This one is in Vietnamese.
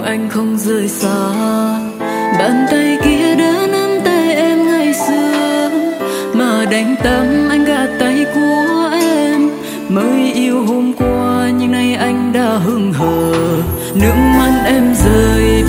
anh không rời xa. Bàn tay kia đã nắm tay em ngày xưa, mà đánh tâm anh gạt tay của em. Mới yêu hôm qua nhưng nay anh đã hững hờ, nước mắt em rơi